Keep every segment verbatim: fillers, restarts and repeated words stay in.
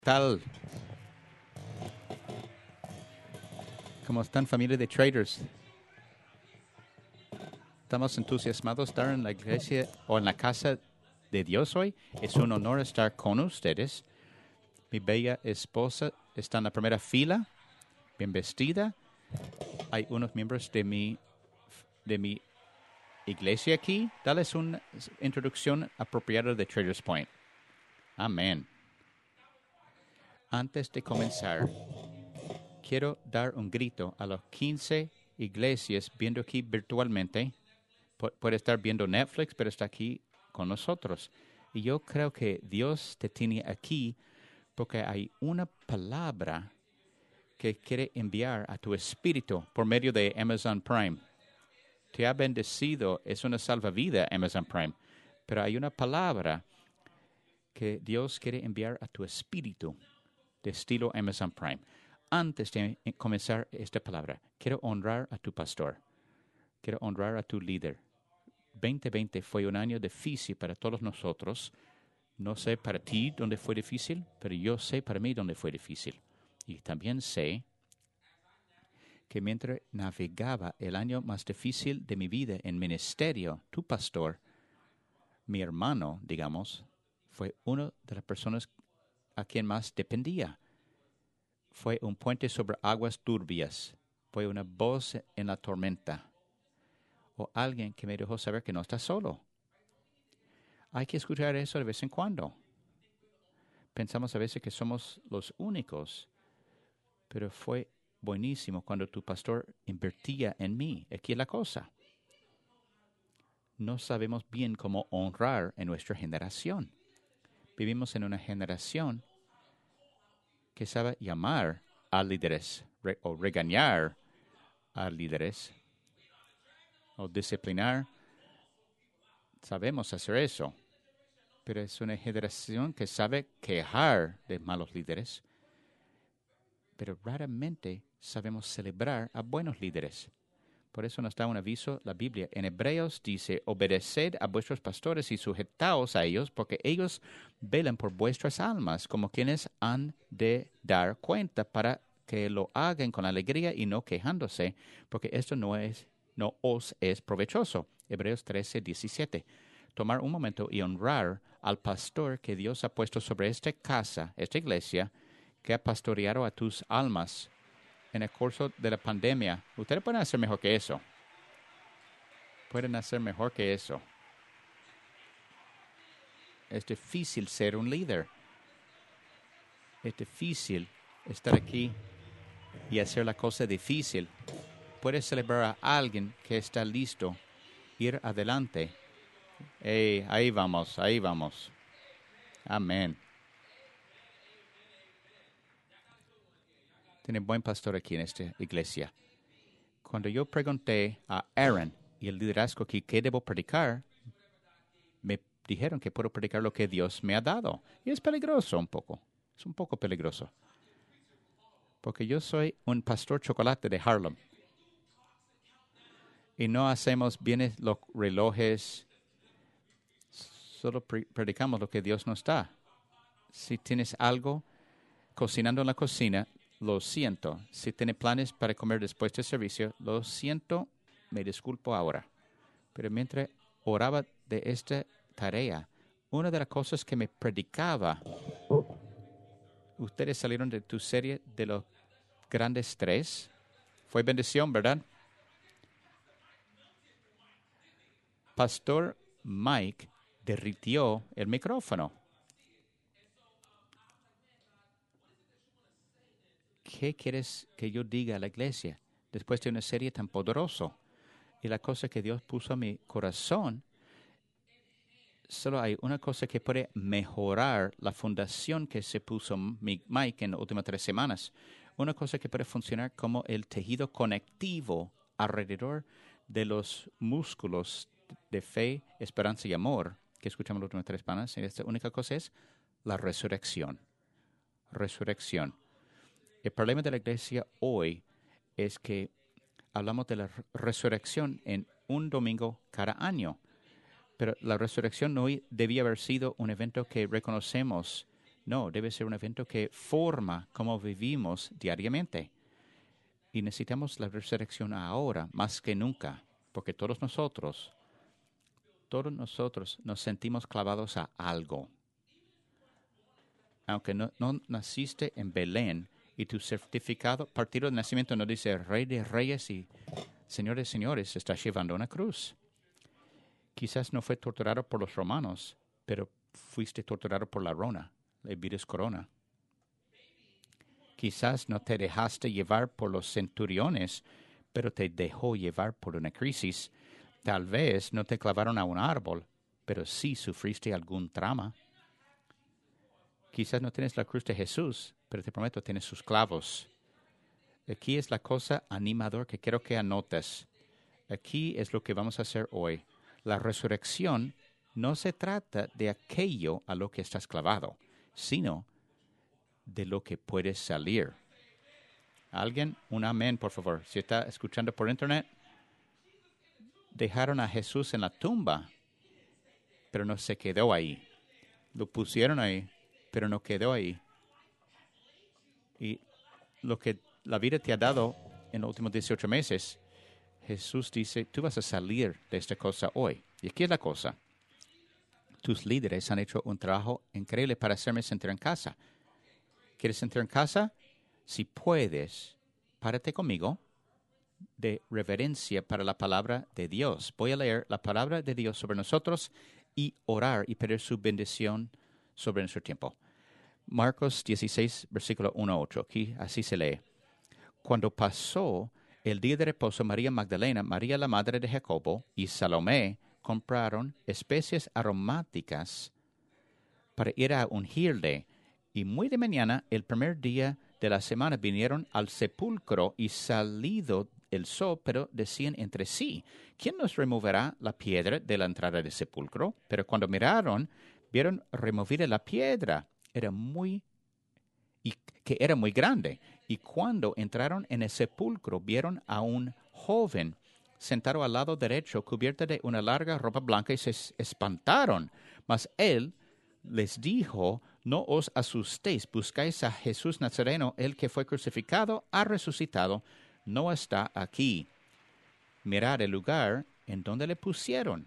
Tal? ¿Cómo están, familia de traders? Estamos entusiasmados de estar en la iglesia o en la casa de Dios hoy. Es un honor estar con ustedes. Mi bella esposa está en la primera fila, bien vestida. Hay unos miembros de mi, de mi iglesia aquí. Dales una introducción apropiada de Traders Point. Amén. Antes de comenzar, quiero dar un grito a las quince iglesias viendo aquí virtualmente. Pu- puede estar viendo Netflix, pero está aquí con nosotros. Y yo creo que Dios te tiene aquí porque hay una palabra que quiere enviar a tu espíritu por medio de Amazon Prime. Te ha bendecido, es una salvavidas Amazon Prime, pero hay una palabra que Dios quiere enviar a tu espíritu de estilo Amazon Prime. Antes de comenzar esta palabra, quiero honrar a tu pastor. Quiero honrar a tu líder. veinte veinte fue un año difícil para todos nosotros. No sé para ti dónde fue difícil, pero yo sé para mí dónde fue difícil. Y también sé que mientras navegaba el año más difícil de mi vida en ministerio, tu pastor, mi hermano, digamos, fue una de las personas a quien más dependía. Fue un puente sobre aguas turbias. Fue una voz en la tormenta. O alguien que me dejó saber que no está solo. Hay que escuchar eso de vez en cuando. Pensamos a veces que somos los únicos, pero fue buenísimo cuando tu pastor invertía en mí. Aquí es la cosa. No sabemos bien cómo honrar en nuestra generación. Vivimos en una generación que sabe llamar a líderes re- o regañar a líderes o disciplinar. Sabemos hacer eso, pero es una generación que sabe quejar de malos líderes, pero raramente sabemos celebrar a buenos líderes. Por eso nos da un aviso la Biblia. En Hebreos dice, obedeced a vuestros pastores y sujetaos a ellos, porque ellos velan por vuestras almas, como quienes han de dar cuenta, para que lo hagan con alegría y no quejándose, porque esto no es, no os es provechoso. Hebreos trece, diecisiete. Tomar un momento y honrar al pastor que Dios ha puesto sobre esta casa, esta iglesia, que ha pastoreado a tus almas en el curso de la pandemia. Ustedes pueden hacer mejor que eso. Pueden hacer mejor que eso. Es difícil ser un líder. Es difícil estar aquí y hacer la cosa difícil. Puedes celebrar a alguien que está listo, ir adelante. Hey, ahí vamos, ahí vamos. Amén. Tiene buen pastor aquí en esta iglesia. Cuando yo pregunté a Aaron y el liderazgo aquí qué debo predicar, me dijeron que puedo predicar lo que Dios me ha dado. Y es peligroso un poco. Es un poco peligroso. Porque yo soy un pastor chocolate de Harlem. Y no hacemos bienes los relojes. Solo pre- predicamos lo que Dios nos da. Si tienes algo cocinando en la cocina, lo siento. Si tienes planes para comer después del servicio, lo siento. Me disculpo ahora. Pero mientras oraba de esta tarea, una de las cosas que me predicaba, ustedes salieron de tu serie de los grandes tres. Fue bendición, ¿verdad? Pastor Mike derritió el micrófono. ¿Qué quieres que yo diga a la iglesia después de una serie tan poderosa? Y la cosa que Dios puso en mi corazón, solo hay una cosa que puede mejorar la fundación que se puso Mike en las últimas tres semanas. Una cosa que puede funcionar como el tejido conectivo alrededor de los músculos de fe, esperanza y amor que escuchamos las últimas tres semanas. Y esta única cosa es la resurrección. Resurrección. El problema de la iglesia hoy es que hablamos de la resurrección en un domingo cada año. Pero la resurrección no debía haber sido un evento que reconocemos No, debe ser un evento que forma cómo vivimos diariamente. Y necesitamos la resurrección ahora, más que nunca, porque todos nosotros, todos nosotros nos sentimos clavados a algo. Aunque no, no naciste en Belén y tu certificado, partido de nacimiento no dice Rey de Reyes y Señor de Señores, estás llevando una cruz. Quizás no fue torturado por los romanos, pero fuiste torturado por la rona, el virus corona. Quizás no te dejaste llevar por los centuriones, pero te dejó llevar por una crisis. Tal vez no te clavaron a un árbol, pero sí sufriste algún trauma. Quizás no tienes la cruz de Jesús, pero te prometo, tienes sus clavos. Aquí es la cosa animador que quiero que anotes. Aquí es lo que vamos a hacer hoy. La resurrección no se trata de aquello a lo que estás clavado, sino de lo que puedes salir. ¿Alguien? Un amén, por favor. Si está escuchando por internet, dejaron a Jesús en la tumba, pero no se quedó ahí. Lo pusieron ahí, pero no quedó ahí. Y lo que la vida te ha dado en los últimos dieciocho meses, Jesús dice, tú vas a salir de esta cosa hoy. Y aquí es la cosa. Tus líderes han hecho un trabajo increíble para hacerme sentir en casa. ¿Quieres sentir en casa? Si puedes, párate conmigo de reverencia para la palabra de Dios. Voy a leer la palabra de Dios sobre nosotros y orar y pedir su bendición sobre nuestro tiempo. Marcos dieciséis, versículo uno a ocho. Aquí así se lee. Cuando pasó el día de reposo, María Magdalena, María la madre de Jacobo y Salomé compraron especies aromáticas para ir a ungirle. Y muy de mañana, el primer día de la semana, vinieron al sepulcro y salido el sol, pero decían entre sí, ¿quién nos removerá la piedra de la entrada del sepulcro? Pero cuando miraron, vieron removida la piedra. Era muy, y que era muy grande. Y cuando entraron en el sepulcro, vieron a un joven sentado al lado derecho, cubierto de una larga ropa blanca, y se espantaron. Mas él les dijo, no os asustéis, buscáis a Jesús Nazareno, el que fue crucificado, ha resucitado, no está aquí. Mirad el lugar en donde le pusieron.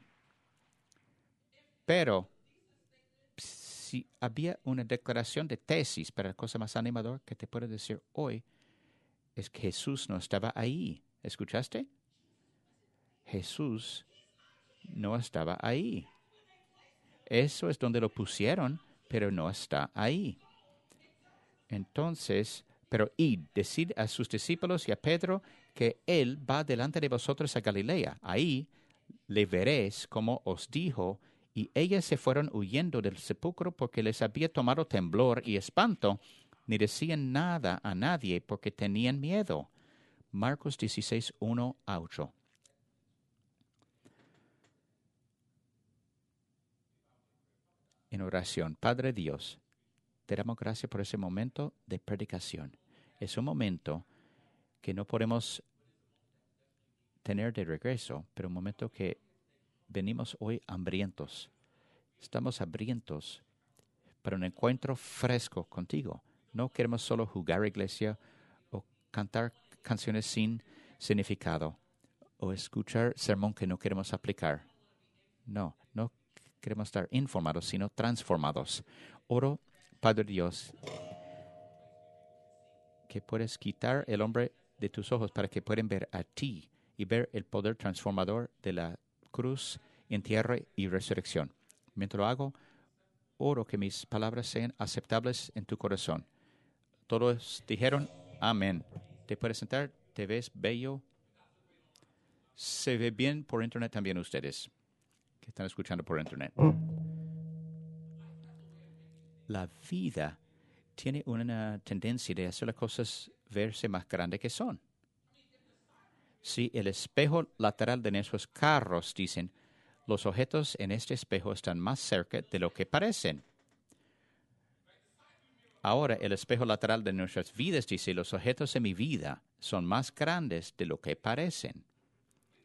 Pero si había una declaración de tesis, para la cosa más animadora que te puedo decir hoy, es que Jesús no estaba ahí. ¿Escuchaste? Jesús no estaba ahí. Eso es donde lo pusieron, pero no está ahí. Entonces, pero id, decid a sus discípulos y a Pedro que él va delante de vosotros a Galilea. Ahí le veréis como os dijo, y ellas se fueron huyendo del sepulcro porque les había tomado temblor y espanto, ni decían nada a nadie porque tenían miedo. Marcos dieciséis, uno a ocho. En oración, Padre Dios, te damos gracias por ese momento de predicación. Es un momento que no podemos tener de regreso, pero un momento que venimos hoy hambrientos. Estamos hambrientos para un encuentro fresco contigo. No queremos solo jugar iglesia o cantar canciones sin significado o escuchar sermón que no queremos aplicar. No, no queremos estar informados, sino transformados. Oro, Padre Dios, que puedes quitar el hombre de tus ojos para que puedan ver a ti y ver el poder transformador de la cruz, entierro y resurrección. Mientras lo hago, oro que mis palabras sean aceptables en tu corazón. Todos dijeron amén. Te puedes sentar, te ves bello. Se ve bien por internet también ustedes que están escuchando por internet. La vida tiene una tendencia de hacer las cosas verse más grandes que son. Si el espejo lateral de nuestros carros dicen, los objetos en este espejo están más cerca de lo que parecen. Ahora el espejo lateral de nuestras vidas dice, los objetos en mi vida son más grandes de lo que parecen.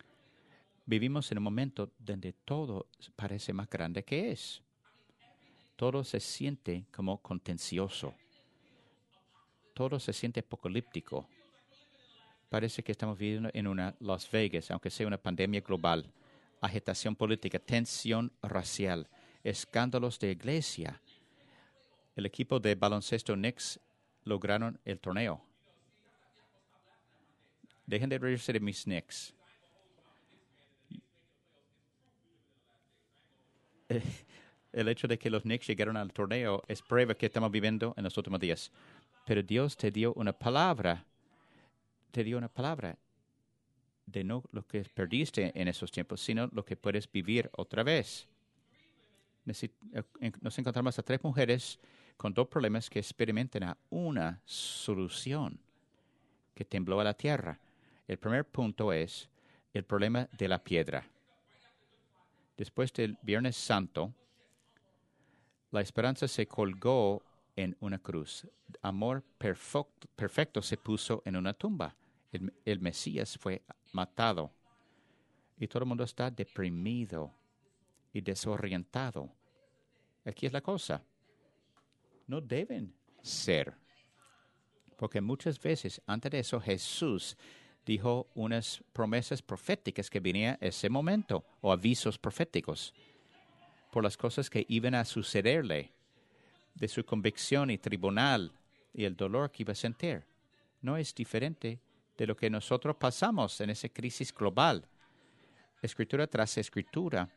Vivimos en un momento donde todo parece más grande que es. todo se siente como contencioso. Todo se siente apocalíptico. Parece que estamos viviendo en una Las Vegas, aunque sea una pandemia global. Agitación política, tensión racial, escándalos de iglesia. El equipo de baloncesto Knicks lograron el torneo. Dejen de reírse de mis Knicks. El hecho de que los Knicks llegaron al torneo es prueba que estamos viviendo en los últimos días. Pero Dios te dio una palabra, te dio una palabra de no lo que perdiste en esos tiempos, sino lo que puedes vivir otra vez. Nos encontramos a tres mujeres con dos problemas que experimentan a una solución que tembló a la tierra. El primer punto es el problema de la piedra. Después del Viernes Santo, la esperanza se colgó en una cruz. Amor perfecto, perfecto se puso en una tumba. El, el Mesías fue matado. Y todo el mundo está deprimido y desorientado. Aquí es la cosa. No deben ser. Porque muchas veces, antes de eso, Jesús dijo unas promesas proféticas que venía ese momento, o avisos proféticos, por las cosas que iban a sucederle, de su convicción y tribunal, y el dolor que iba a sentir. No es diferente de lo que nosotros pasamos en esa crisis global. Escritura tras escritura,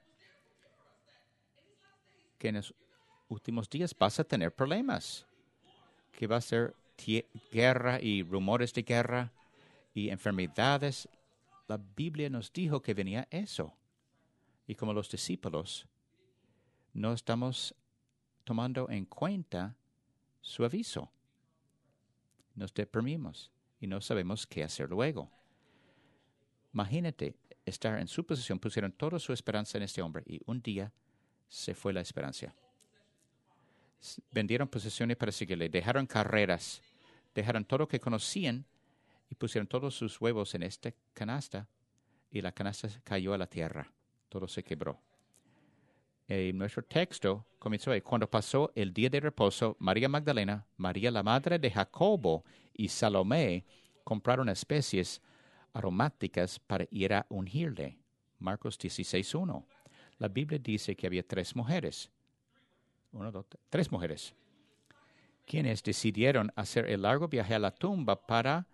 que en los últimos días vas a tener problemas, que va a ser guerra y rumores de guerra y enfermedades. La Biblia nos dijo que venía eso. Y como los discípulos, no estamos tomando en cuenta su aviso. Nos deprimimos y no sabemos qué hacer luego. Imagínate estar en su posición, pusieron toda su esperanza en este hombre y un día se fue la esperanza. Vendieron posesiones para seguirle, dejaron carreras, dejaron todo lo que conocían y pusieron todos sus huevos en esta canasta y la canasta cayó a la tierra. Todo se quebró. En nuestro texto comenzó ahí. Cuando pasó el día de reposo, María Magdalena, María la madre de Jacobo y Salomé compraron especies aromáticas para ir a ungirle. Marcos dieciséis uno. La Biblia dice que había tres mujeres. Uno, dos, tres mujeres. Quienes decidieron hacer el largo viaje a la tumba para,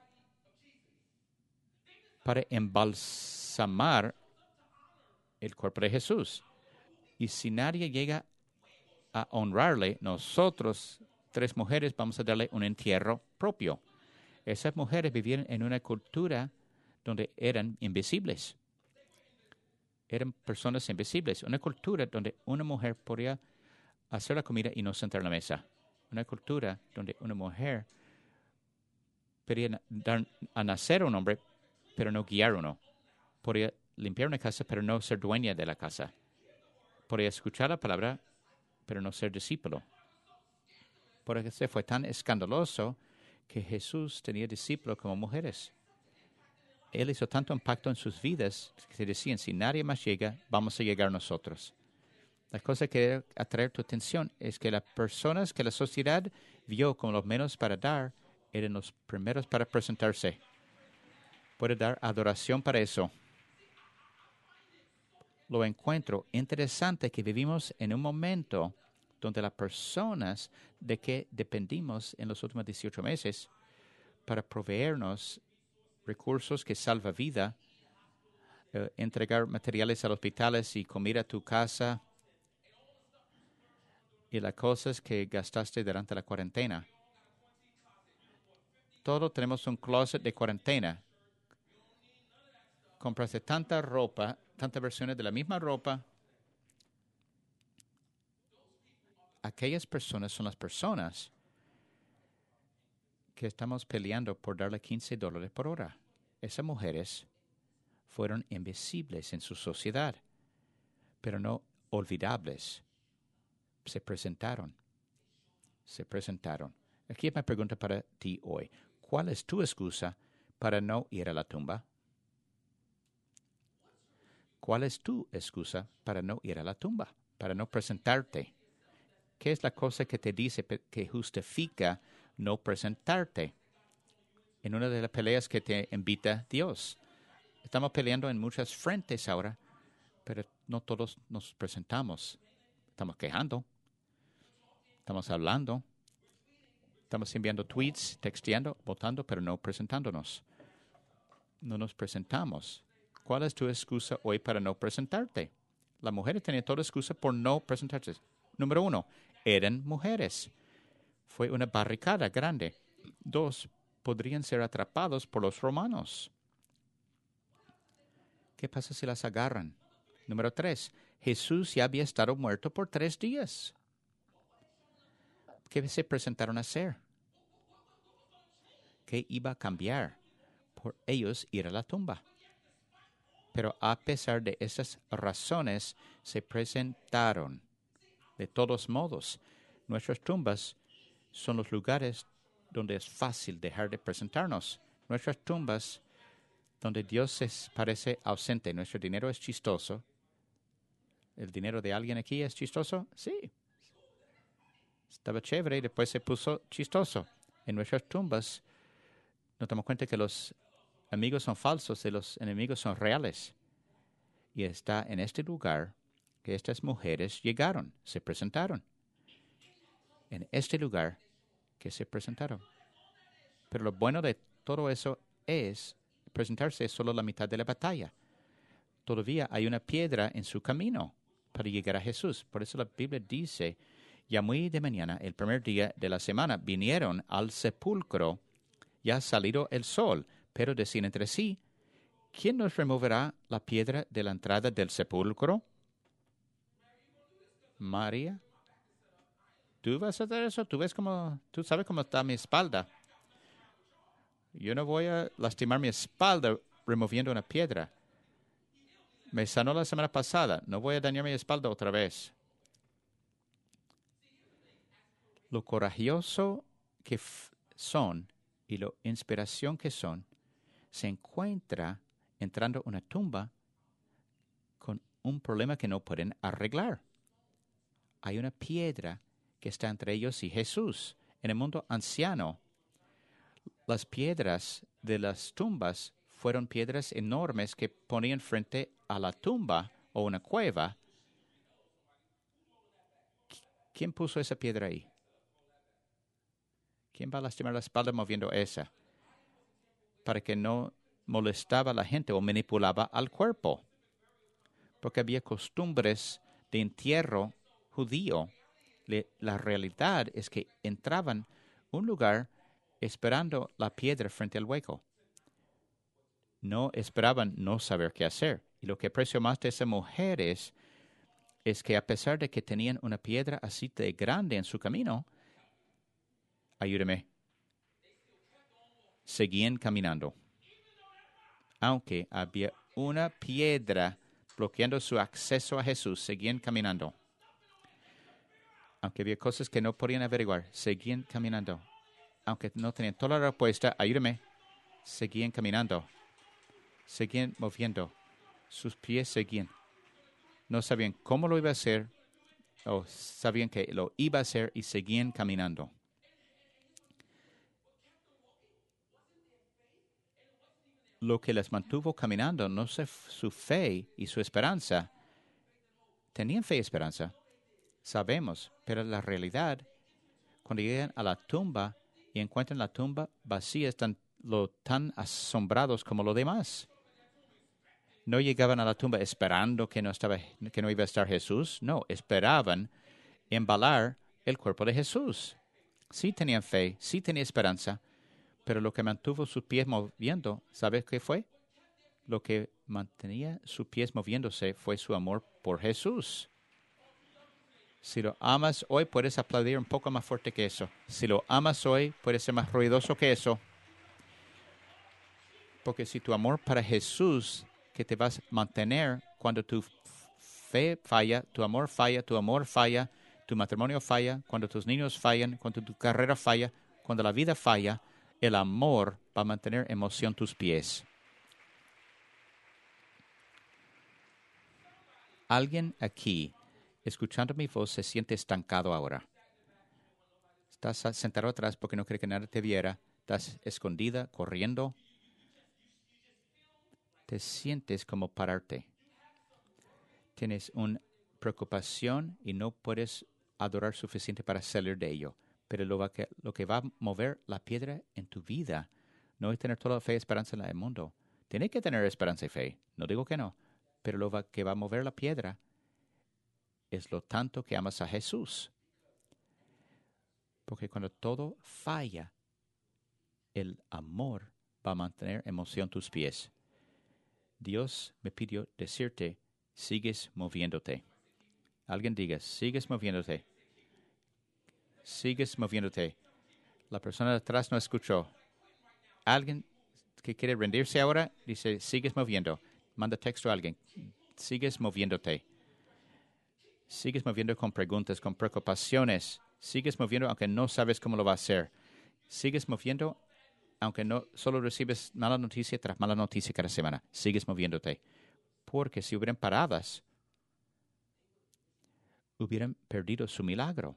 para embalsamar el cuerpo de Jesús. Y si nadie llega a honrarle, nosotros, tres mujeres, vamos a darle un entierro propio. Esas mujeres vivían en una cultura donde eran invisibles. Eran personas invisibles. Una cultura donde una mujer podía hacer la comida y no sentar en la mesa. Una cultura donde una mujer podía dar a nacer a un hombre, pero no guiar uno. Podía limpiar una casa, pero no ser dueña de la casa. Podía escuchar la palabra, pero no ser discípulo. Por eso fue tan escandaloso que Jesús tenía discípulos como mujeres. Él hizo tanto impacto en sus vidas que se decían, si nadie más llega, vamos a llegar nosotros. La cosa que quiero atraer tu atención es que las personas que la sociedad vio como los menos para dar, eran los primeros para presentarse. Puede dar adoración para eso. Lo encuentro interesante que vivimos en un momento donde las personas de que dependimos en los últimos dieciocho meses para proveernos recursos que salvan vida, eh, entregar materiales a los hospitales y comida a tu casa y las cosas que gastaste durante la cuarentena. Todos tenemos un closet de cuarentena. Compraste tanta ropa, tantas versiones de la misma ropa. Aquellas personas son las personas que estamos peleando por darle quince dólares por hora. Esas mujeres fueron invisibles en su sociedad, pero no olvidables. Se presentaron. Se presentaron. Aquí es mi pregunta para ti hoy. ¿Cuál es tu excusa para no ir a la tumba? ¿Cuál es tu excusa para no ir a la tumba? Para no presentarte. ¿Qué es la cosa que te dice que justifica no presentarte en una de las peleas que te invita Dios? Estamos peleando en muchas frentes ahora, pero no todos nos presentamos. Estamos quejando, estamos hablando, estamos enviando tweets, texteando, votando, pero no presentándonos. No nos presentamos. ¿Cuál es tu excusa hoy para no presentarte? Las mujeres tenían toda excusa por no presentarse. Número uno, eran mujeres. Fue una barricada grande. Dos, podrían ser atrapados por los romanos. ¿Qué pasa si las agarran? Número tres, Jesús ya había estado muerto por tres días. ¿Qué se presentaron a hacer? ¿Qué iba a cambiar por ellos ir a la tumba? Pero a pesar de esas razones, se presentaron. De todos modos, nuestras tumbas son los lugares donde es fácil dejar de presentarnos. Nuestras tumbas donde Dios se parece ausente. Nuestro dinero es chistoso. ¿El dinero de alguien aquí es chistoso? Sí. Estaba chévere y después se puso chistoso. En nuestras tumbas nos damos cuenta que los amigos son falsos y los enemigos son reales. Y está en este lugar que estas mujeres llegaron, se presentaron. En este lugar que se presentaron. Pero lo bueno de todo eso es presentarse es solo la mitad de la batalla. Todavía hay una piedra en su camino para llegar a Jesús. Por eso la Biblia dice, ya muy de mañana, el primer día de la semana, vinieron al sepulcro, ya ha salido el sol, pero decían entre sí, ¿quién nos removerá la piedra de la entrada del sepulcro? María. ¿Tú vas a hacer eso? ¿Tú ves cómo, tú sabes cómo está mi espalda? Yo no voy a lastimar mi espalda removiendo una piedra. Me sanó la semana pasada. No voy a dañar mi espalda otra vez. Lo corajoso que son y la inspiración que son, se encuentra entrando a una tumba con un problema que no pueden arreglar. Hay una piedra que está entre ellos y Jesús. En el mundo anciano, las piedras de las tumbas fueron piedras enormes que ponían frente a la tumba o una cueva. ¿Quién puso esa piedra ahí? ¿Quién va a lastimar la espalda moviendo esa? Para que no molestaba a la gente o manipulaba al cuerpo. Porque había costumbres de entierro judío. Le, la realidad es que entraban a un lugar esperando la piedra frente al hueco. No esperaban no saber qué hacer. Y lo que aprecio más de esas mujeres es que a pesar de que tenían una piedra así de grande en su camino, ayúdame, seguían caminando. Aunque había una piedra bloqueando su acceso a Jesús, seguían caminando. Aunque había cosas que no podían averiguar, seguían caminando. Aunque no tenían toda la respuesta, ayúdame, seguían caminando. Seguían moviendo. Sus pies seguían. No sabían cómo lo iba a hacer, o sabían que lo iba a hacer y seguían caminando. Lo que les mantuvo caminando no es su fe y su esperanza. Tenían fe y esperanza, sabemos, pero la realidad, cuando llegan a la tumba y encuentran la tumba vacía, están lo tan asombrados como los demás. No llegaban a la tumba esperando que no, estaba, que no iba a estar Jesús. No, esperaban embalar el cuerpo de Jesús. Sí tenían fe, sí tenían esperanza, pero lo que mantuvo sus pies moviendo, ¿sabes qué fue? Lo que mantenía sus pies moviéndose fue su amor por Jesús. Si lo amas hoy, puedes aplaudir un poco más fuerte que eso. Si lo amas hoy, puedes ser más ruidoso que eso. Porque si tu amor para Jesús, que te vas a mantener cuando tu fe falla, tu amor falla, tu amor falla, tu matrimonio falla, cuando tus niños fallan, cuando tu carrera falla, cuando la vida falla, el amor va a mantener en moción tus pies. Alguien aquí, escuchando mi voz, se siente estancado ahora. Estás sentado atrás porque no quieres que nadie te viera. Estás escondida, corriendo. Te sientes como pararte. Tienes una preocupación y no puedes adorar suficiente para salir de ello. Pero lo, va que, lo que va a mover la piedra en tu vida no es tener toda la fe y esperanza en el mundo. Tienes que tener esperanza y fe. No digo que no. Pero lo va, que va a mover la piedra es lo tanto que amas a Jesús. Porque cuando todo falla, el amor va a mantener en moción tus pies. Dios me pidió decirte, sigues moviéndote. Alguien diga, sigues moviéndote. Sigues moviéndote. La persona de atrás no escuchó. Alguien que quiere rendirse ahora, dice, sigues moviendo. Manda texto a alguien. Sigues moviéndote. Sigues moviendo con preguntas, con preocupaciones. Sigues moviendo aunque no sabes cómo lo va a hacer. Sigues moviendo aunque no solo recibes mala noticia tras mala noticia cada semana. Sigues moviéndote. Porque si hubieran paradas, hubieran perdido su milagro.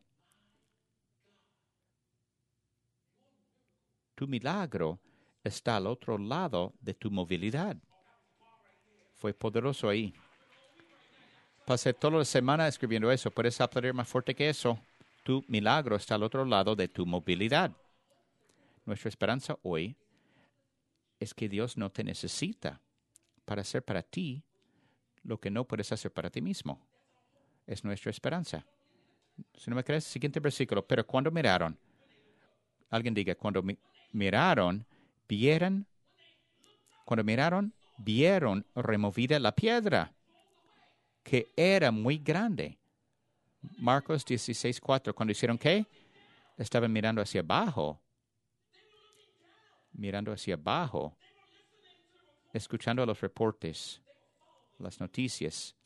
Tu milagro está al otro lado de tu movilidad. Fue poderoso ahí. Pasé toda la semana escribiendo eso. Puedes aplaudir más fuerte que eso. Tu milagro está al otro lado de tu movilidad. Nuestra esperanza hoy es que Dios no te necesita para hacer para ti lo que no puedes hacer para ti mismo. Es nuestra esperanza. Si no me crees, siguiente versículo. Pero cuando miraron, alguien diga, cuando mi- miraron, vieron, cuando miraron, vieron removida la piedra, que era muy grande. Marcos dieciséis cuatro, cuando hicieron ¿qué? Estaban mirando hacia abajo. Mirando hacia abajo, escuchando los reportes, las noticias.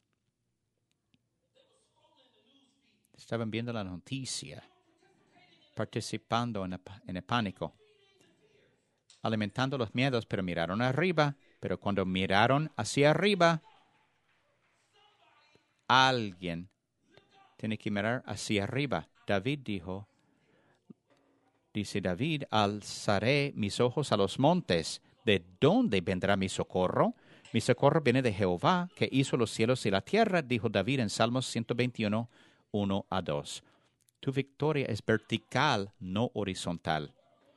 Estaban viendo la noticia, participando en el, en el pánico, alimentando los miedos, pero miraron arriba. Pero cuando miraron hacia arriba, alguien tiene que mirar hacia arriba. David dijo, dice David, alzaré mis ojos a los montes. ¿De dónde vendrá mi socorro? Mi socorro viene de Jehová, que hizo los cielos y la tierra, dijo David en Salmos ciento veintiuno, uno a dos. Tu victoria es vertical, no horizontal.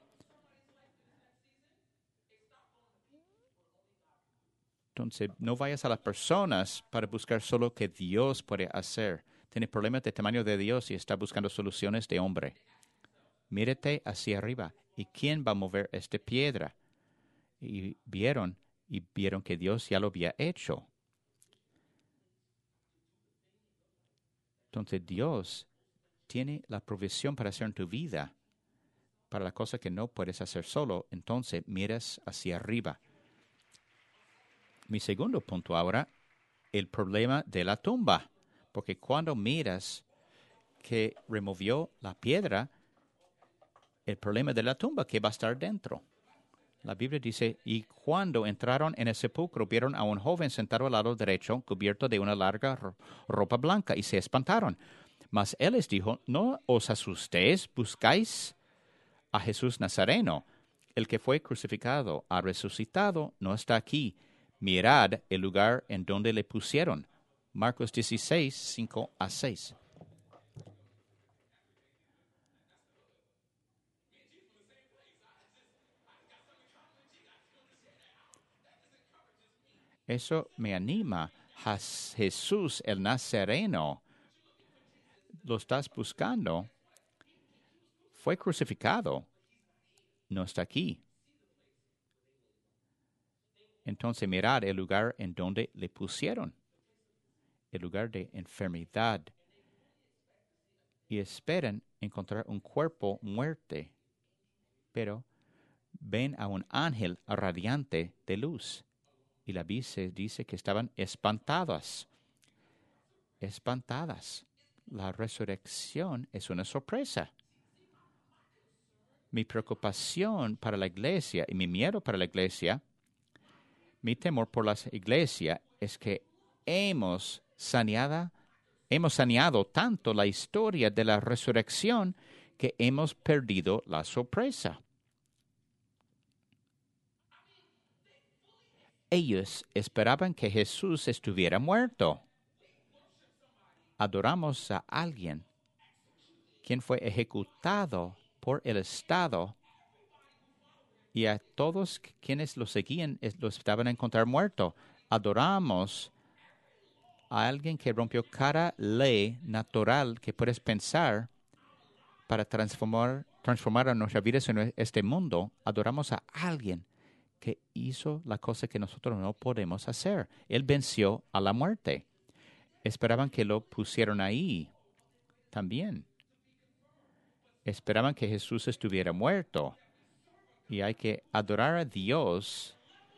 Entonces, no vayas a las personas para buscar solo lo que Dios puede hacer. Tienes problemas de tamaño de Dios y está buscando soluciones de hombre. Mírate hacia arriba. ¿Y quién va a mover esta piedra? Y vieron, y vieron que Dios ya lo había hecho. Entonces, Dios tiene la provisión para hacer en tu vida, para la cosa que no puedes hacer solo. Entonces, miras hacia arriba. Mi segundo punto ahora, el problema de la tumba. Porque cuando miras que removió la piedra, el problema de la tumba que va a estar dentro. La Biblia dice, y cuando entraron en el sepulcro, vieron a un joven sentado al lado derecho, cubierto de una larga ro- ropa blanca, y se espantaron. Mas él les dijo, no os asustéis, buscáis a Jesús Nazareno, el que fue crucificado, ha resucitado, no está aquí. Mirad el lugar en donde le pusieron. Marcos dieciséis, cinco a seis. Eso me anima. Jas- Jesús el Nazareno, lo estás buscando, fue crucificado, no está aquí. Entonces mirad el lugar en donde le pusieron, el lugar de enfermedad, y esperan encontrar un cuerpo muerte, pero ven a un ángel radiante de luz. Y la Biblia dice que estaban espantadas, espantadas. La resurrección es una sorpresa. Mi preocupación para la iglesia y mi miedo para la iglesia, mi temor por la iglesia es que hemos saneado, hemos saneado tanto la historia de la resurrección que hemos perdido la sorpresa. Ellos esperaban que Jesús estuviera muerto. Adoramos a alguien quien fue ejecutado por el Estado y a todos quienes lo seguían lo estaban a encontrar muerto. Adoramos a alguien que rompió cada ley natural que puedes pensar para transformar, transformar a nuestra vida en este mundo. Adoramos a alguien que hizo la cosa que nosotros no podemos hacer. Él venció a la muerte. Esperaban que lo pusieran ahí también. Esperaban que Jesús estuviera muerto. Y hay que adorar a Dios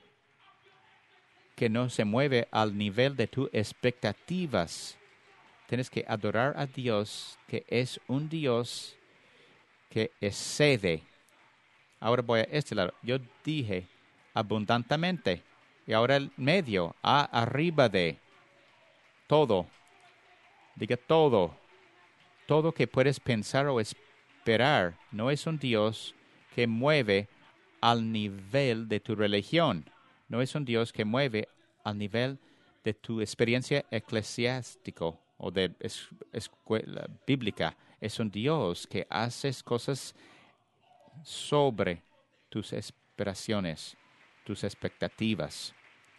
que no se mueve al nivel de tus expectativas. Tienes que adorar a Dios que es un Dios que excede. Ahora voy a este lado. Yo dije abundantemente. Y ahora el medio, a arriba de todo. Diga todo. Todo que puedes pensar o esperar. No es un Dios que mueve al nivel de tu religión. No es un Dios que mueve al nivel de tu experiencia eclesiástica o de es, escuela bíblica. Es un Dios que hace cosas sobre tus esperaciones, tus expectativas.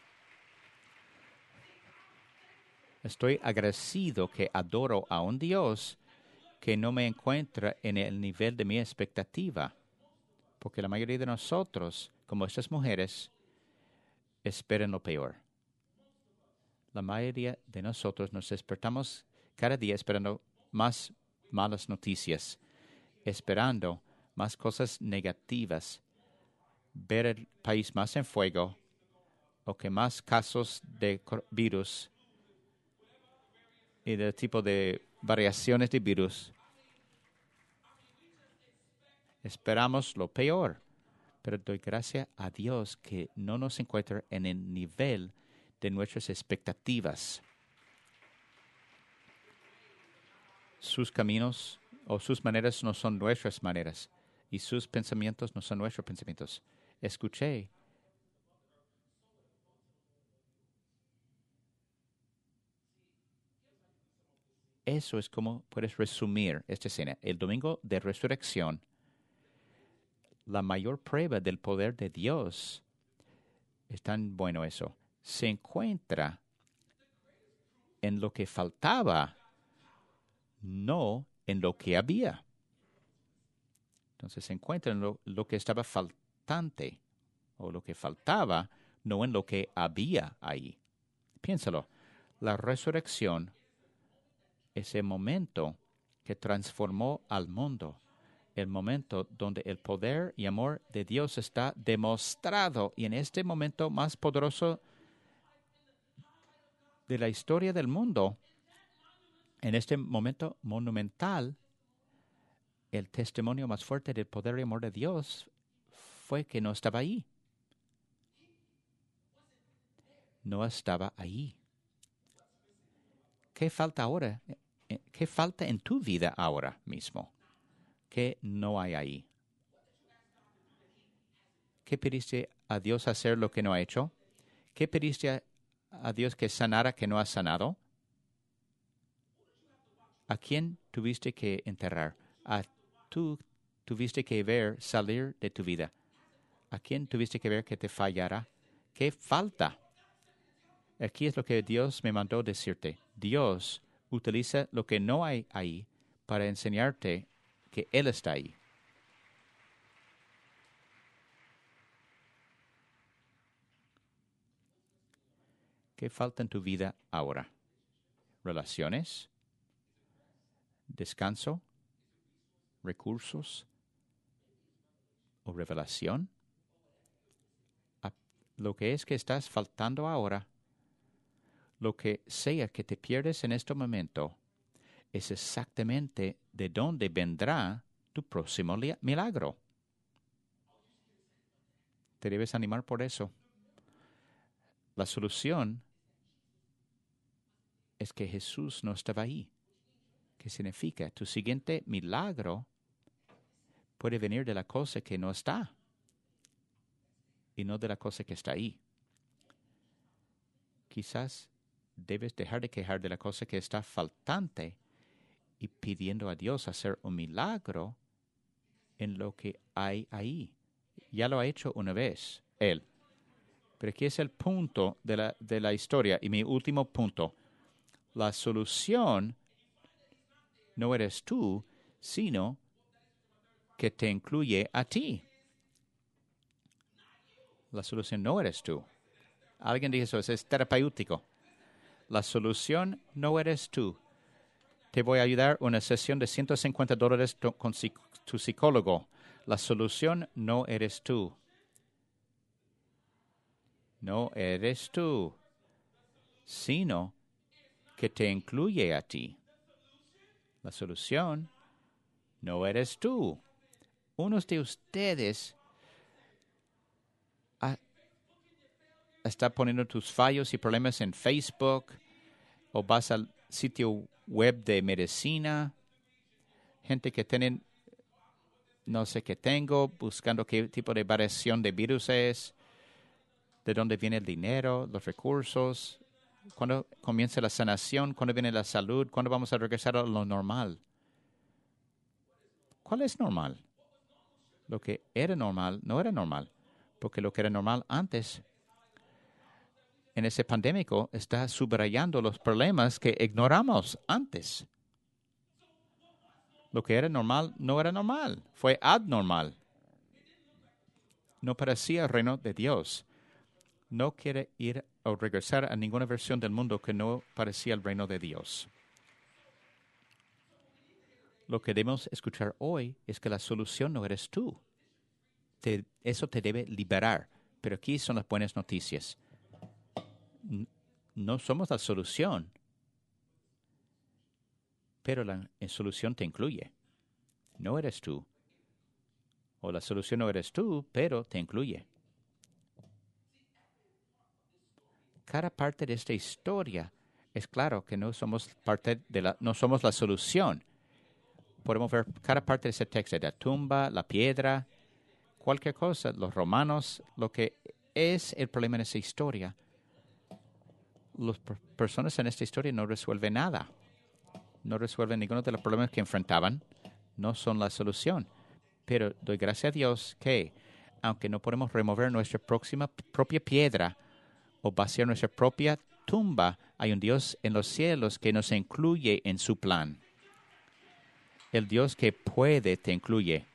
Estoy agradecido que adoro a un Dios que no me encuentra en el nivel de mi expectativa. Porque la mayoría de nosotros, como estas mujeres, esperan lo peor. La mayoría de nosotros nos despertamos cada día esperando más malas noticias, esperando más cosas negativas, ver el país más en fuego o que más casos de virus y de tipo de variaciones de virus. Esperamos lo peor, pero doy gracias a Dios que no nos encuentra en el nivel de nuestras expectativas. Sus caminos o sus maneras no son nuestras maneras y sus pensamientos no son nuestros pensamientos. Escuché eso es como puedes resumir esta escena. El domingo de resurrección, la mayor prueba del poder de Dios, es tan bueno eso, se encuentra en lo que faltaba, no en lo que había. Entonces se encuentra en lo, lo que estaba faltante o lo que faltaba, no en lo que había ahí. Piénsalo, la resurrección es el momento que transformó al mundo, el momento donde el poder y amor de Dios está demostrado y en este momento más poderoso de la historia del mundo, en este momento monumental, el testimonio más fuerte del poder y amor de Dios fue que no estaba ahí. No estaba ahí. ¿Qué falta ahora? ¿Qué falta en tu vida ahora mismo? ¿Qué no hay ahí? ¿Qué pediste a Dios hacer lo que no ha hecho? ¿Qué pediste a, a Dios que sanara que no ha sanado? ¿A quién tuviste que enterrar? ¿A tú tuviste que ver salir de tu vida? ¿A quién tuviste que ver que te fallara? ¿Qué falta? Aquí es lo que Dios me mandó decirte. Dios utiliza lo que no hay ahí para enseñarte que Él está ahí. ¿Qué falta en tu vida ahora? ¿Relaciones? ¿Descanso? ¿Recursos? ¿O revelación? Lo que es que estás faltando ahora, lo que sea que te pierdes en este momento, es exactamente de dónde vendrá tu próximo milagro. Te debes animar por eso. La solución es que Jesús no estaba ahí. ¿Qué significa? Tu siguiente milagro puede venir de la cosa que no está y no de la cosa que está ahí. Quizás debes dejar de quejar de la cosa que está faltante y pidiendo a Dios hacer un milagro en lo que hay ahí. Ya lo ha hecho una vez Él. Pero aquí es el punto de la, de la historia y mi último punto. La solución no eres tú, sino que te incluye a ti. La solución no eres tú. Alguien dijo eso, es terapéutico. La solución no eres tú. Te voy a ayudar una sesión de ciento cincuenta dólares con tu psicólogo. La solución no eres tú. No eres tú, sino que te incluye a ti. La solución no eres tú. Unos de ustedes ah, está poniendo tus fallos y problemas en Facebook o vas al sitio web de medicina. Gente que tienen, no sé qué tengo, buscando qué tipo de variación de virus es, de dónde viene el dinero, los recursos, cuándo comienza la sanación, cuándo viene la salud, cuándo vamos a regresar a lo normal. ¿Cuál es normal? Lo que era normal no era normal, porque lo que era normal antes, en ese pandémico, está subrayando los problemas que ignoramos antes. Lo que era normal no era normal, fue abnormal. No parecía el reino de Dios. No quiere ir o regresar a ninguna versión del mundo que no parecía el reino de Dios. Lo que debemos escuchar hoy es que la solución no eres tú. Te, eso te debe liberar. Pero aquí son las buenas noticias. No somos la solución, pero la solución te incluye. No eres tú. O la solución no eres tú, pero te incluye. Cada parte de esta historia es claro que no somos parte de la, no somos la solución. Podemos ver cada parte de ese texto, la tumba, la piedra, cualquier cosa, los romanos, lo que es el problema en esa historia. Las personas en esta historia no resuelven nada. No resuelven ninguno de los problemas que enfrentaban. No son la solución. Pero doy gracias a Dios que, aunque no podemos remover nuestra próxima, propia piedra o vaciar nuestra propia tumba, hay un Dios en los cielos que nos incluye en su plan. El Dios que puede te incluye.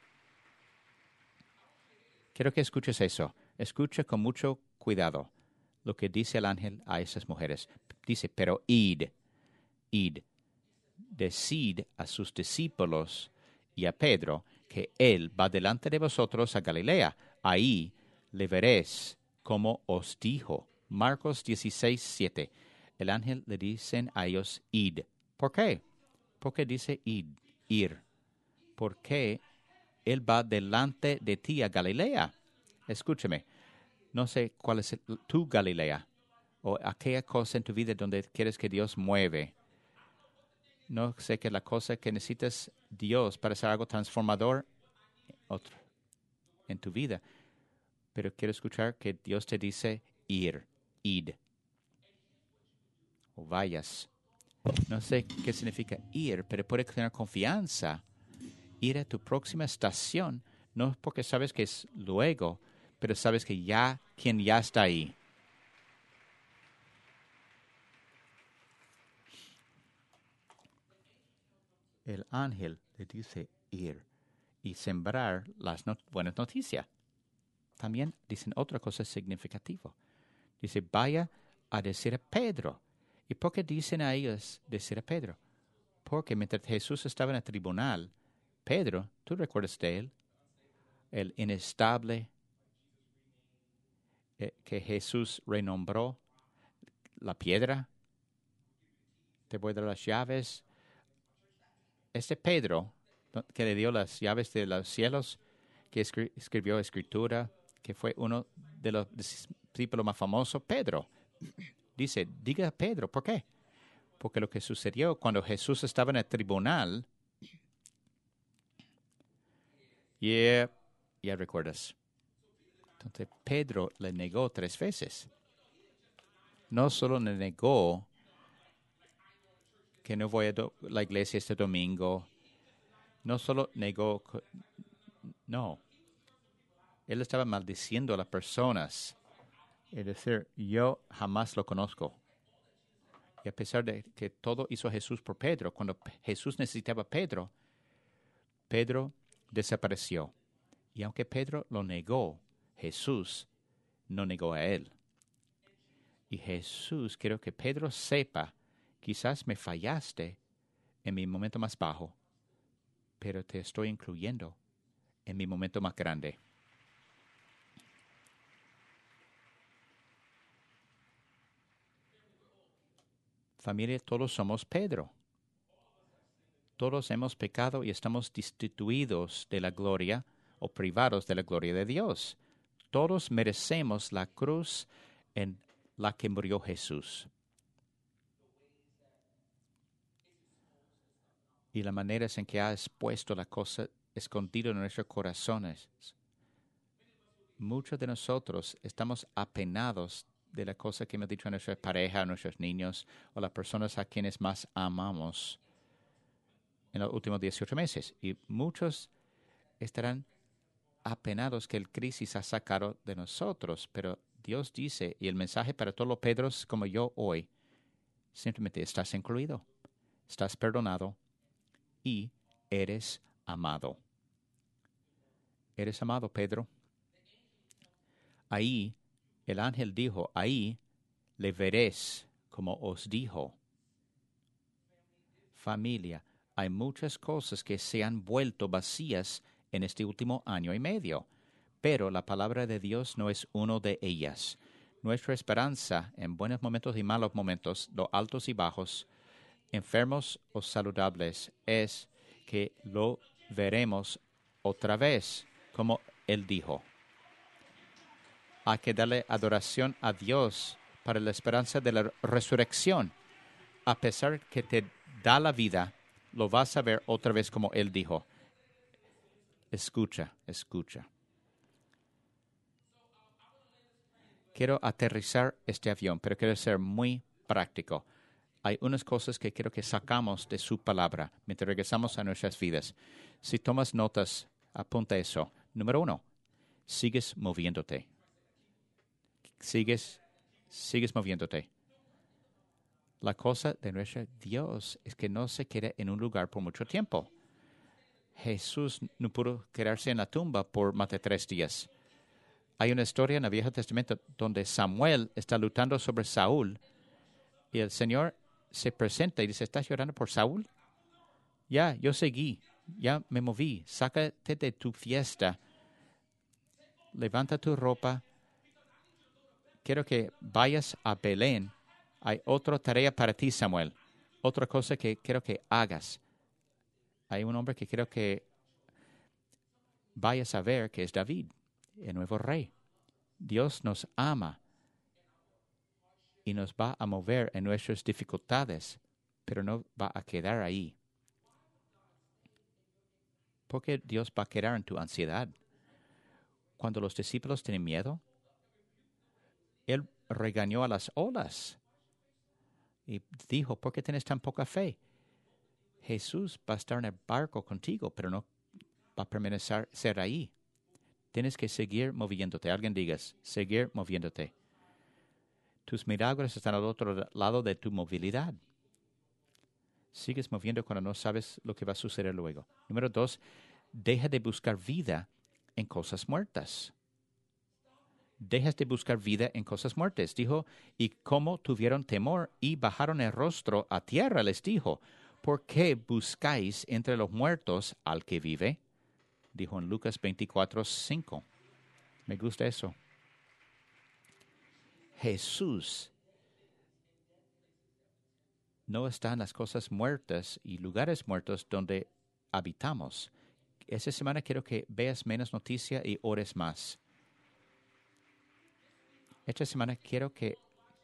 Quiero que escuches eso. Escucha con mucho cuidado lo que dice el ángel a esas mujeres. Dice, pero id, id, decid a sus discípulos y a Pedro que él va delante de vosotros a Galilea. Ahí le veréis como os dijo. Marcos dieciséis, siete. El ángel le dicen a ellos, id. ¿Por qué? Porque dice id, ir. Porque él va delante de ti a Galilea. Escúchame, no sé cuál es el, tu Galilea o aquella cosa en tu vida donde quieres que Dios mueve. No sé qué es la cosa que necesitas Dios para hacer algo transformador otro, en tu vida. Pero quiero escuchar que Dios te dice ir, id. O vayas. No sé qué significa ir, pero puedes tener confianza. Ir a tu próxima estación, no porque sabes que es luego, pero sabes que ya, quien ya está ahí. El ángel le dice ir y sembrar las not- buenas noticias. También dicen otra cosa significativa. Dice, vaya a decir a Pedro. ¿Y por qué dicen a ellos decir a Pedro? Porque mientras Jesús estaba en el tribunal, Pedro, ¿tú recuerdas de él? El inestable eh, que Jesús renombró, la piedra. Te voy a dar las llaves. Este Pedro, que le dio las llaves de los cielos, que escri- escribió escritura, que fue uno de los discípulos más famosos, Pedro. Dice, diga a Pedro, ¿por qué? Porque lo que sucedió cuando Jesús estaba en el tribunal, Yeah, ya recuerdas. Entonces Pedro le negó tres veces. No solo le negó que no voy a do- la iglesia este domingo, no solo negó, co- no, él estaba maldiciendo a las personas. Es decir, yo jamás lo conozco. Y a pesar de que todo hizo Jesús por Pedro, cuando P- Jesús necesitaba a Pedro, Pedro desapareció. Y aunque Pedro lo negó, Jesús no negó a él. Y Jesús, quiero que Pedro sepa, quizás me fallaste en mi momento más bajo, pero te estoy incluyendo en mi momento más grande. Familia, todos somos Pedro. Todos hemos pecado y estamos destituidos de la gloria o privados de la gloria de Dios. Todos merecemos la cruz en la que murió Jesús. Y la manera en que ha expuesto la cosa escondida en nuestros corazones. Muchos de nosotros estamos apenados de la cosa que hemos dicho a nuestra pareja, a nuestros niños o las personas a quienes más amamos en los últimos dieciocho meses. Y muchos estarán apenados que el crisis ha sacado de nosotros, pero Dios dice, y el mensaje para todos los Pedros como yo hoy, simplemente estás incluido, estás perdonado y eres amado. Eres amado, Pedro. Ahí, el ángel dijo, ahí le veréis como os dijo. Familia, hay muchas cosas que se han vuelto vacías en este último año y medio, pero la palabra de Dios no es uno de ellas. Nuestra esperanza en buenos momentos y malos momentos, los altos y bajos, enfermos o saludables, es que lo veremos otra vez, como Él dijo. Hay que darle adoración a Dios para la esperanza de la resurrección. A pesar que te da la vida, lo vas a ver otra vez como Él dijo. Escucha, escucha. Quiero aterrizar este avión, pero quiero ser muy práctico. Hay unas cosas que quiero que sacamos de su palabra mientras regresamos a nuestras vidas. Si tomas notas, apunta eso. Número uno, sigues moviéndote. Sigues, sigues moviéndote. La cosa de nuestro Dios es que no se quede en un lugar por mucho tiempo. Jesús no pudo quedarse en la tumba por más de tres días. Hay una historia en el Viejo Testamento donde Samuel está luchando sobre Saúl y el Señor se presenta y dice, ¿estás llorando por Saúl? Ya, yo seguí, ya me moví, sácate de tu fiesta, levanta tu ropa, quiero que vayas a Belén. Hay otra tarea para ti, Samuel, otra cosa que quiero que hagas. Hay un hombre que quiero que vayas a ver, que es David, el nuevo rey. Dios nos ama y nos va a mover en nuestras dificultades, pero no va a quedar ahí. Porque Dios va a quedar en tu ansiedad. Cuando los discípulos tienen miedo, Él regañó a las olas y dijo, ¿por qué tienes tan poca fe? Jesús va a estar en el barco contigo, pero no va a permanecer ser ahí. Tienes que seguir moviéndote. Alguien digas, seguir moviéndote. Tus milagros están al otro lado de tu movilidad. Sigues moviendo cuando no sabes lo que va a suceder luego. Número dos, deja de buscar vida en cosas muertas. Dejas de buscar vida en cosas muertas. Dijo, y como tuvieron temor y bajaron el rostro a tierra, les dijo, ¿por qué buscáis entre los muertos al que vive? Dijo en Lucas veinticuatro, cinco. Me gusta eso. Jesús no está en las cosas muertas y lugares muertos donde habitamos. Esta semana quiero que veas menos noticia y ores más. Esta semana quiero que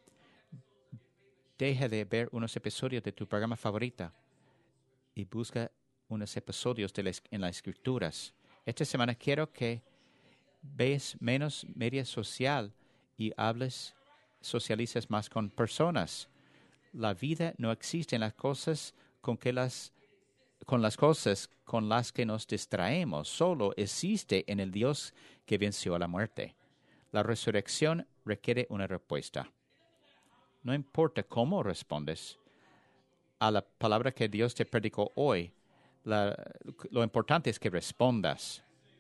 deje de ver unos episodios de tu programa favorita y busca unos episodios de las, en las escrituras Esta semana quiero que veas menos media social y hables, socialices más con personas. La vida no existe en las cosas con que las con las cosas con las que nos distraemos, solo existe en el Dios que venció a la muerte. La resurrección requiere una respuesta. No importa cómo respondes a la palabra que Dios te predicó hoy, la, lo importante es que respondas.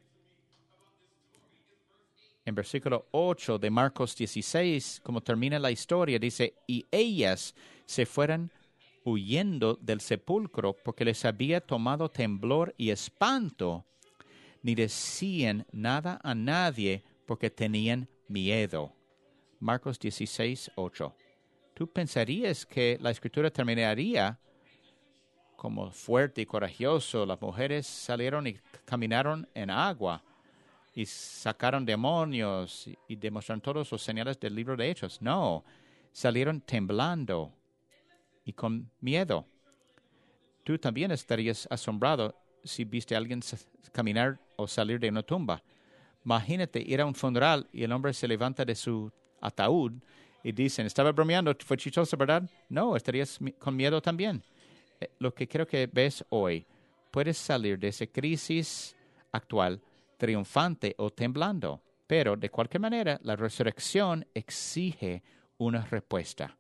En versículo ocho de Marcos dieciséis, como termina la historia, dice, y ellas se fueron huyendo del sepulcro porque les había tomado temblor y espanto, ni decían nada a nadie porque tenían miedo. Marcos dieciséis, ocho. Tú pensarías que la escritura terminaría como fuerte y corajoso. Las mujeres salieron y caminaron en agua y sacaron demonios y, y demostraron todos los señales del libro de Hechos. No, salieron temblando y con miedo. Tú también estarías asombrado si viste a alguien caminar o salir de una tumba. Imagínate ir a un funeral y el hombre se levanta de su ataúd y dicen, estaba bromeando, fue chistoso, ¿verdad? No, estarías con miedo también. Eh, lo que creo que ves hoy, puedes salir de esa crisis actual triunfante o temblando, pero de cualquier manera la resurrección exige una respuesta.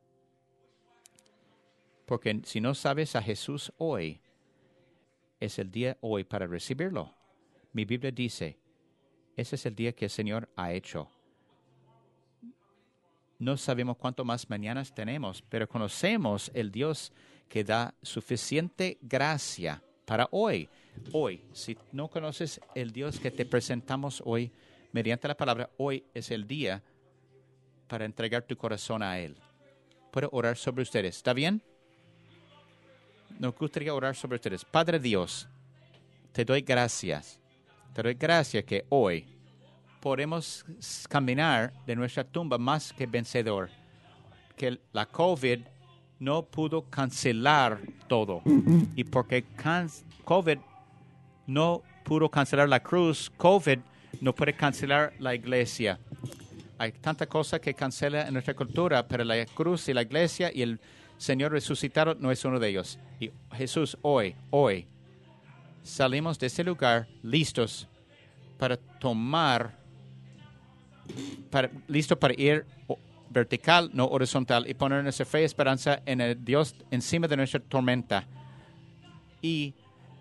Porque si no sabes a Jesús hoy, es el día hoy para recibirlo. Mi Biblia dice, ese es el día que el Señor ha hecho. No sabemos cuánto más mañanas tenemos, pero conocemos el Dios que da suficiente gracia para hoy. Hoy, si no conoces el Dios que te presentamos hoy, mediante la palabra, hoy es el día para entregar tu corazón a Él. Puedo orar sobre ustedes. ¿Está bien? Nos gustaría orar sobre ustedes. Padre Dios, te doy gracias. Te doy gracias que hoy podemos caminar de nuestra tumba más que vencedor. Que la COVID no pudo cancelar todo. Y porque can- COVID no pudo cancelar la cruz, COVID no puede cancelar la iglesia. Hay tanta cosa que cancela en nuestra cultura, pero la cruz y la iglesia y el Señor resucitado no es uno de ellos. Y Jesús, hoy, hoy, salimos de este lugar listos para tomar, para, listo para ir vertical, no horizontal, y poner nuestra fe y esperanza en el Dios encima de nuestra tormenta. Y,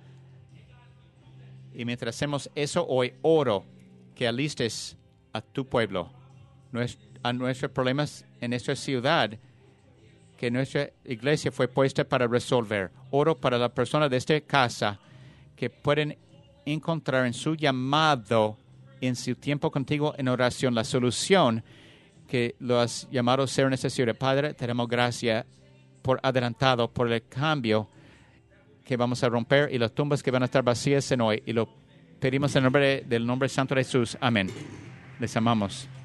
y mientras hacemos eso hoy, oro que alistes a tu pueblo, a nuestros problemas en nuestra ciudad, que nuestra iglesia fue puesta para resolver. Oro para la persona de esta casa que pueden encontrar en su llamado, en su tiempo contigo en oración, la solución que lo has llamado a ser necesario. Padre, te damos gracias por adelantado, por el cambio que vamos a romper y las tumbas que van a estar vacías en hoy. Y lo pedimos en nombre de, del nombre santo de Jesús. Amén. Les amamos.